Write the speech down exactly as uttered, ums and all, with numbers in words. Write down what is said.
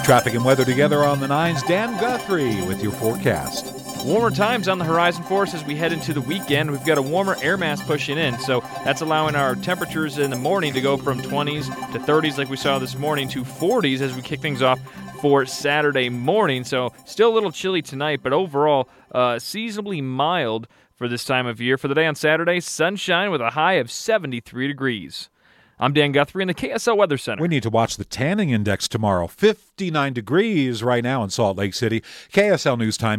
Traffic and weather together on the nines. Dan Guthrie with your forecast. Warmer times on the horizon for us as we head into the weekend. We've got a warmer air mass pushing in, so that's allowing our temperatures in the morning to go from twenties to thirties like we saw this morning to forties as we kick things off for Saturday morning. So still a little chilly tonight, but overall uh, seasonably mild for this time of year. For the day on Saturday, sunshine with a high of seventy-three degrees. I'm Dan Guthrie in the K S L Weather Center. We need to watch the tanning index tomorrow. fifty-nine degrees right now in Salt Lake City. K S L News Time.